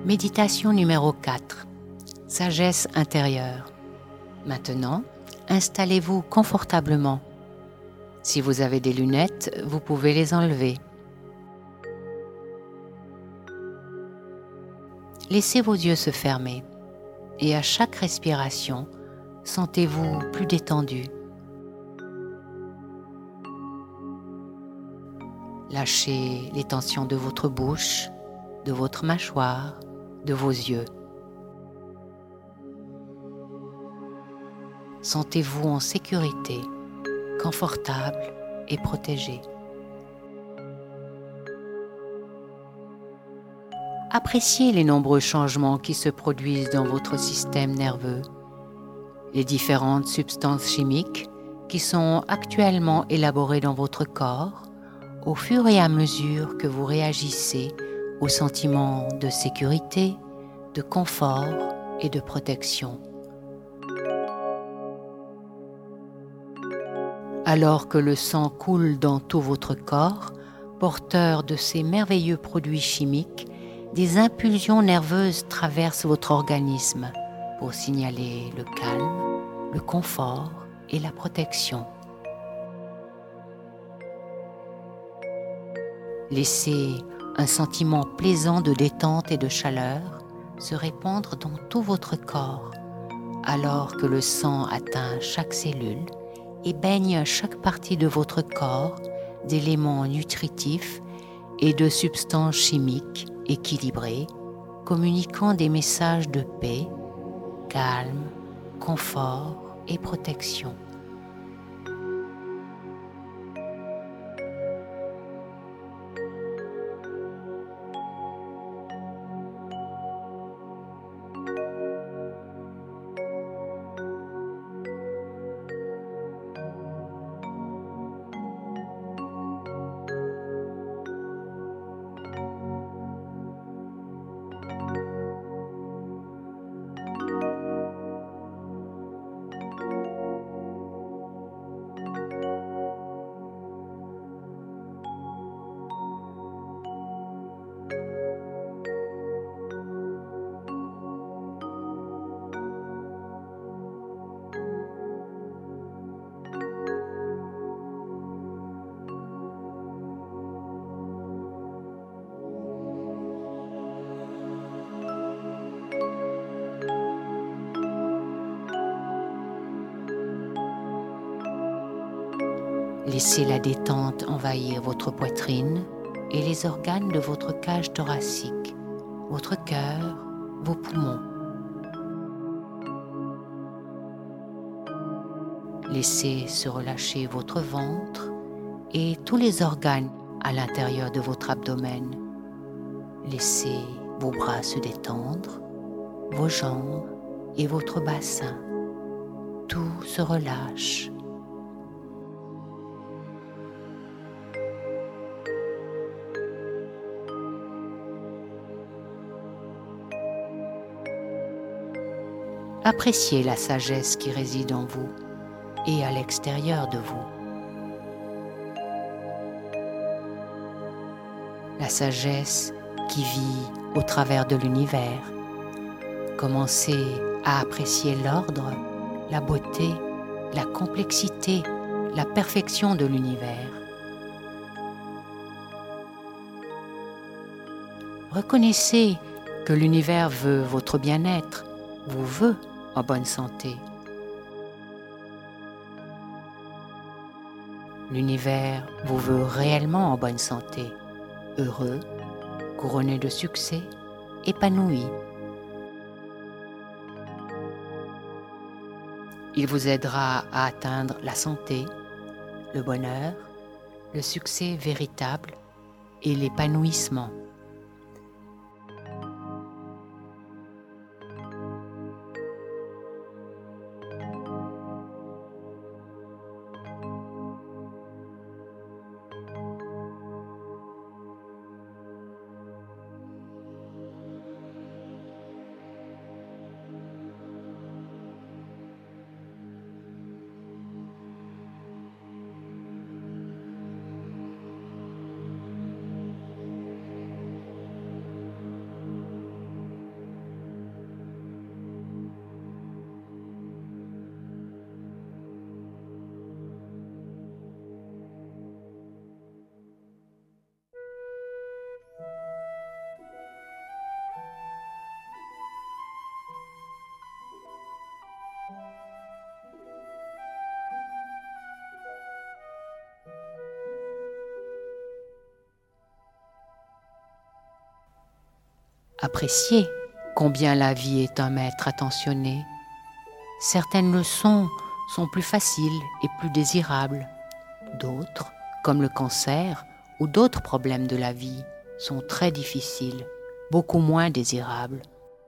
Méditation numéro 4. Sagesse intérieure. Maintenant, installez-vous confortablement. Si vous avez des lunettes, vous pouvez les enlever. Laissez vos yeux se fermer et à chaque respiration, sentez-vous plus détendu. Lâchez les tensions de votre bouche, de votre mâchoire, de vos yeux. Sentez-vous en sécurité, confortable et protégé. Appréciez les nombreux changements qui se produisent dans votre système nerveux, les différentes substances chimiques qui sont actuellement élaborées dans votre corps au fur et à mesure que vous réagissez aux sentiments de sécurité, de confort et de protection. Alors que le sang coule dans tout votre corps, porteur de ces merveilleux produits chimiques, des impulsions nerveuses traversent votre organisme pour signaler le calme, le confort et la protection. Laissez un sentiment plaisant de détente et de chaleur se répandre dans tout votre corps, alors que le sang atteint chaque cellule et baigne chaque partie de votre corps d'éléments nutritifs et de substances chimiques équilibrées, communiquant des messages de paix, calme, confort et protection. Laissez la détente envahir votre poitrine et les organes de votre cage thoracique, votre cœur, vos poumons. Laissez se relâcher votre ventre et tous les organes à l'intérieur de votre abdomen. Laissez vos bras se détendre, vos jambes et votre bassin. Tout se relâche. Appréciez la sagesse qui réside en vous et à l'extérieur de vous. La sagesse qui vit au travers de l'univers. Commencez à apprécier l'ordre, la beauté, la complexité, la perfection de l'univers. Reconnaissez que l'univers veut votre bien-être, vous veut en bonne santé. L'univers vous veut réellement en bonne santé, heureux, couronné de succès, épanoui. Il vous aidera à atteindre la santé, le bonheur, le succès véritable et l'épanouissement. Appréciez combien la vie est un maître attentionné. Certaines leçons sont plus faciles et plus désirables. D'autres, comme le cancer ou d'autres problèmes de la vie, sont très difficiles, beaucoup moins désirables.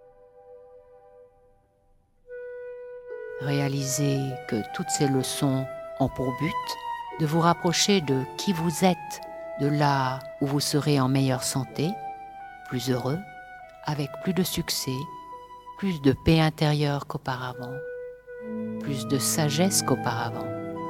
Réalisez que toutes ces leçons ont pour but de vous rapprocher de qui vous êtes, de là où vous serez en meilleure santé, plus heureux, avec plus de succès, plus de paix intérieure qu'auparavant, plus de sagesse qu'auparavant.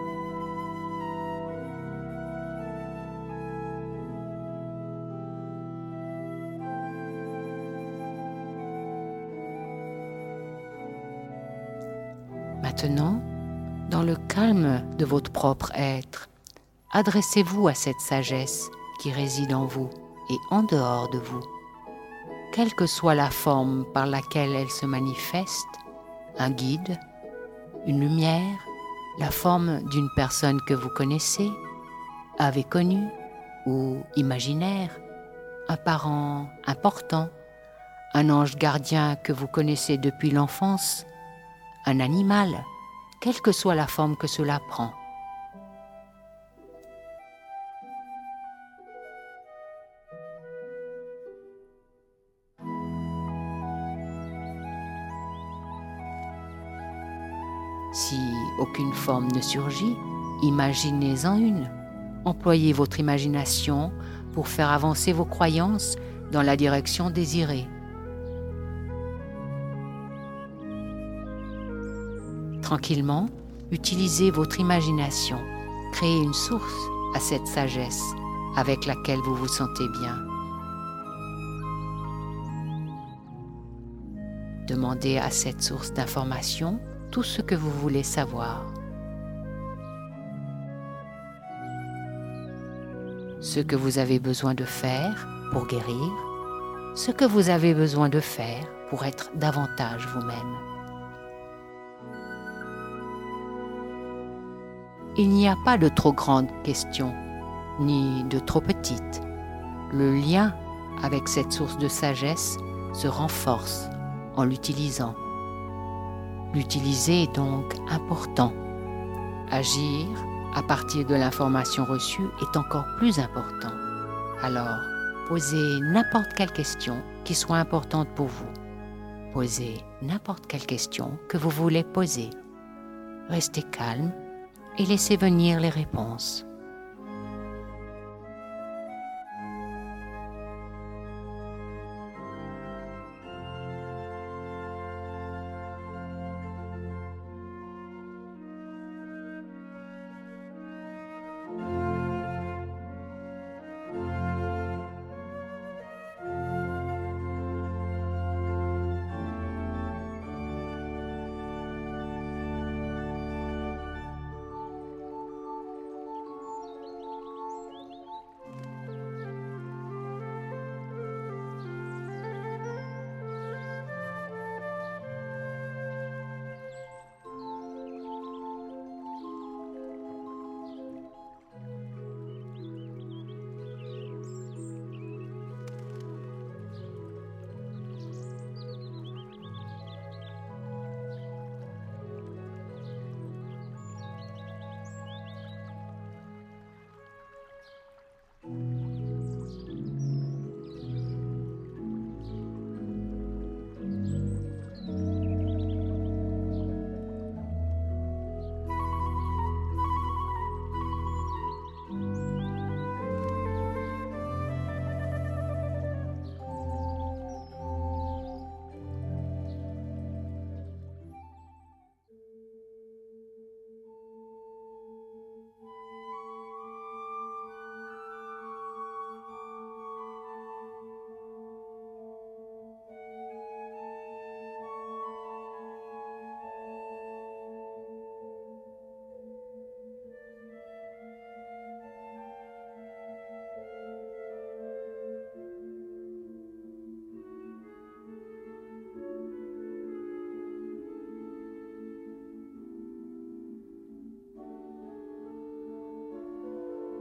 Maintenant, dans le calme de votre propre être, adressez-vous à cette sagesse qui réside en vous et en dehors de vous. Quelle que soit la forme par laquelle elle se manifeste, un guide, une lumière, la forme d'une personne que vous connaissez, avez connue ou imaginaire, un parent important, un ange gardien que vous connaissez depuis l'enfance, un animal, quelle que soit la forme que cela prend. Si aucune forme ne surgit, imaginez-en une. Employez votre imagination pour faire avancer vos croyances dans la direction désirée. Tranquillement, utilisez votre imagination. Créez une source à cette sagesse avec laquelle vous vous sentez bien. Demandez à cette source d'information tout ce que vous voulez savoir. Ce que vous avez besoin de faire pour guérir, ce que vous avez besoin de faire pour être davantage vous-même. Il n'y a pas de trop grandes questions, ni de trop petites. Le lien avec cette source de sagesse se renforce en l'utilisant. L'utiliser est donc important. Agir à partir de l'information reçue est encore plus important. Alors, posez n'importe quelle question qui soit importante pour vous. Posez n'importe quelle question que vous voulez poser. Restez calme et laissez venir les réponses.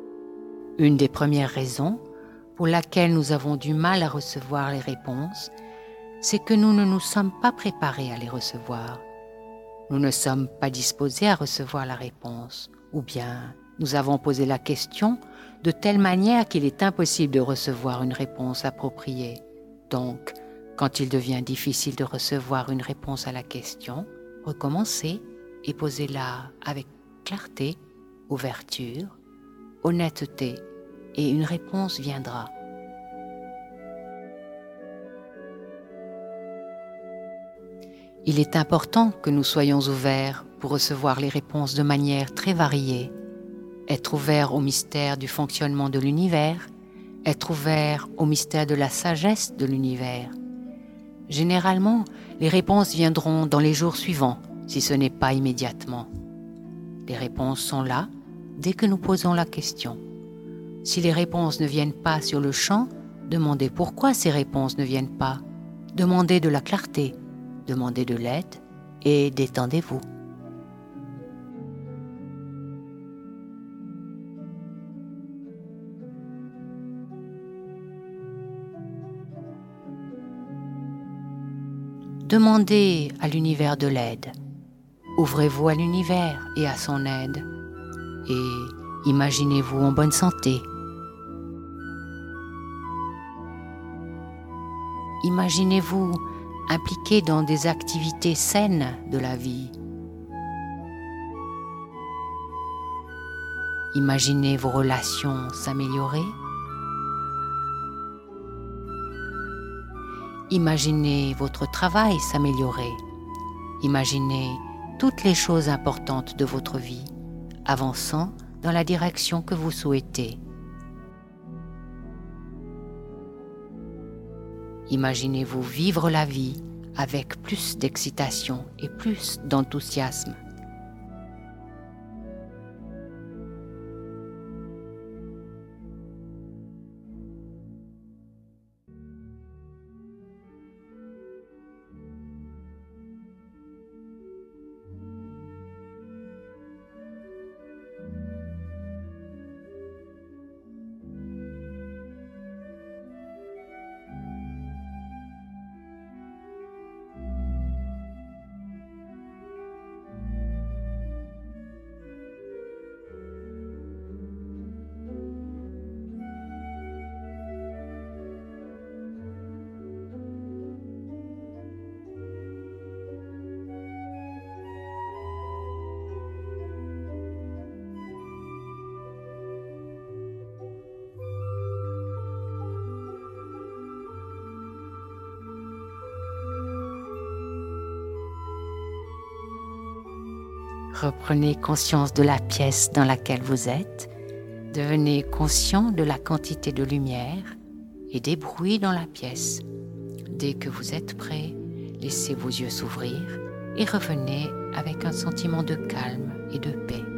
Une des premières raisons pour laquelle nous avons du mal à recevoir les réponses, c'est que nous ne nous sommes pas préparés à les recevoir. Nous ne sommes pas disposés à recevoir la réponse, ou bien nous avons posé la question de telle manière qu'il est impossible de recevoir une réponse appropriée. Donc, quand il devient difficile de recevoir une réponse à la question, recommencez et posez-la avec clarté, ouverture, honnêteté, et une réponse viendra. Il est important que nous soyons ouverts pour recevoir les réponses de manière très variée. Être ouvert au mystère du fonctionnement de l'univers, être ouvert au mystère de la sagesse de l'univers. Généralement, les réponses viendront dans les jours suivants, si ce n'est pas immédiatement. Les réponses sont là dès que nous posons la question. Si les réponses ne viennent pas sur le champ, demandez pourquoi ces réponses ne viennent pas. Demandez de la clarté, demandez de l'aide et détendez-vous. Demandez à l'univers de l'aide. Ouvrez-vous à l'univers et à son aide. Et imaginez-vous en bonne santé. Imaginez-vous impliqué dans des activités saines de la vie. Imaginez vos relations s'améliorer. Imaginez votre travail s'améliorer. Imaginez toutes les choses importantes de votre vie, avançant dans la direction que vous souhaitez. Imaginez-vous vivre la vie avec plus d'excitation et plus d'enthousiasme. Reprenez conscience de la pièce dans laquelle vous êtes. Devenez conscient de la quantité de lumière et des bruits dans la pièce. Dès que vous êtes prêt, laissez vos yeux s'ouvrir et revenez avec un sentiment de calme et de paix.